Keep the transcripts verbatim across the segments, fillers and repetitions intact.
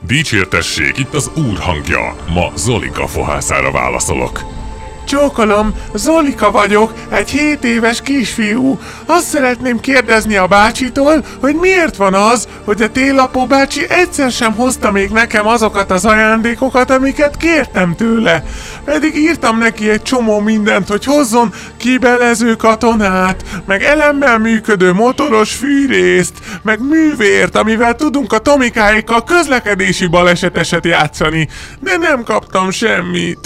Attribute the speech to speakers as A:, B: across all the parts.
A: Dicsértessék, itt az úr hangja. Ma Zolika fohászára válaszolok.
B: Csókolom, Zolika vagyok, egy hét éves kisfiú. Azt szeretném kérdezni a bácsitól, hogy miért van az, hogy a télapó bácsi egyszer sem hozta még nekem azokat az ajándékokat, amiket kértem tőle. Pedig írtam neki egy csomó mindent, hogy hozzon kibelező katonát, meg elemmel működő motoros fűrészt, meg művért, amivel tudunk a Tomikáékkal közlekedési baleseteset játszani, de nem kaptam semmit.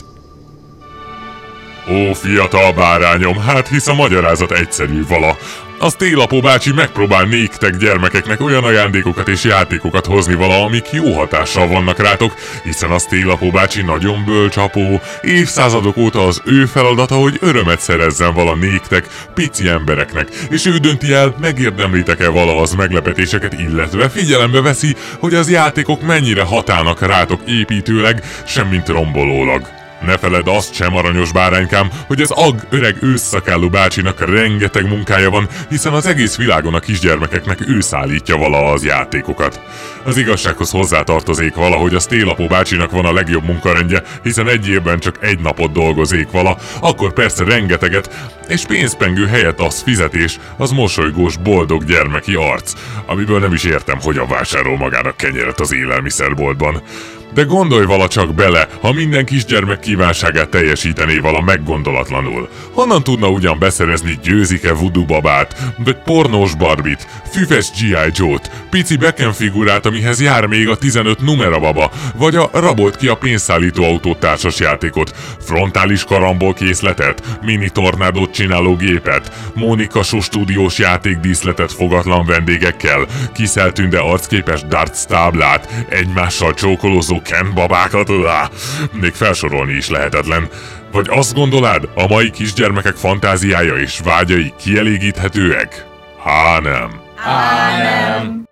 A: Ó, fiatal bárányom, hát hisz a magyarázat egyszerű vala. Az télapó bácsi megpróbál néktek gyermekeknek olyan ajándékokat és játékokat hozni vala, amik jó hatással vannak rátok, hiszen az télapó bácsi nagyon bölcsapó, évszázadok óta az ő feladata, hogy örömet szerezzen vala néktek, pici embereknek, és ő dönti el, megérdemlitek-e vala az meglepetéseket, illetve figyelembe veszi, hogy az játékok mennyire hatálnak rátok építőleg, semmint rombolólag. Ne feledd azt sem, aranyos báránykám, hogy az ag öreg ősszakállú bácsinak rengeteg munkája van, hiszen az egész világon a kisgyermekeknek ő szállítja vala az játékokat. Az igazsághoz hozzátartozék vala, hogy az télapó bácsinak van a legjobb munkarendje, hiszen egy évben csak egy napot dolgozék vala, akkor persze rengeteget, és pénzpengő helyett az fizetés, az mosolygós, boldog gyermeki arc, amiből nem is értem, hogyan vásárol magának kenyeret az élelmiszerboltban. De gondolj vala csak bele, ha minden kisgyermek kívánságát teljesítené vala meggondolatlanul. Honnan tudna ugyan beszerezni Győzike voodoo babát, vagy pornós Barbit, füves gé i. Joe-t, pici Beckham figurát, amihez jár még a tizenöt numera baba, vagy a rabolt ki a pénzszállító autó társasjátékot, frontális karambol készletet, mini tornádót csináló gépet, Mónika Show stúdiós játékdíszletet fogatlan vendégekkel, Kiszel Tünde arcképes darts táblát, egymással csókolózó Ken babákat, lá, még felsorolni is lehetetlen. Vagy azt gondolád, a mai kisgyermekek fantáziája és vágyai kielégíthetőek? Há nem.
C: Á nem.